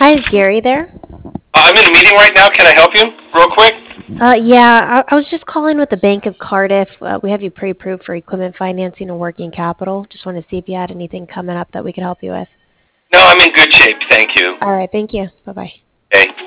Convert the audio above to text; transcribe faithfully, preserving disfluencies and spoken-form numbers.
Hi, is Gary there? Uh, I'm in a meeting right now. Can I help you real quick? Uh, yeah, I, I was just calling with the Bank of Cardiff. Uh, we have you pre-approved for equipment financing and working capital. Just wanted to see if you had anything coming up that we could help you with. No, I'm in good shape. Thank you. All right, thank you. Bye bye. Okay.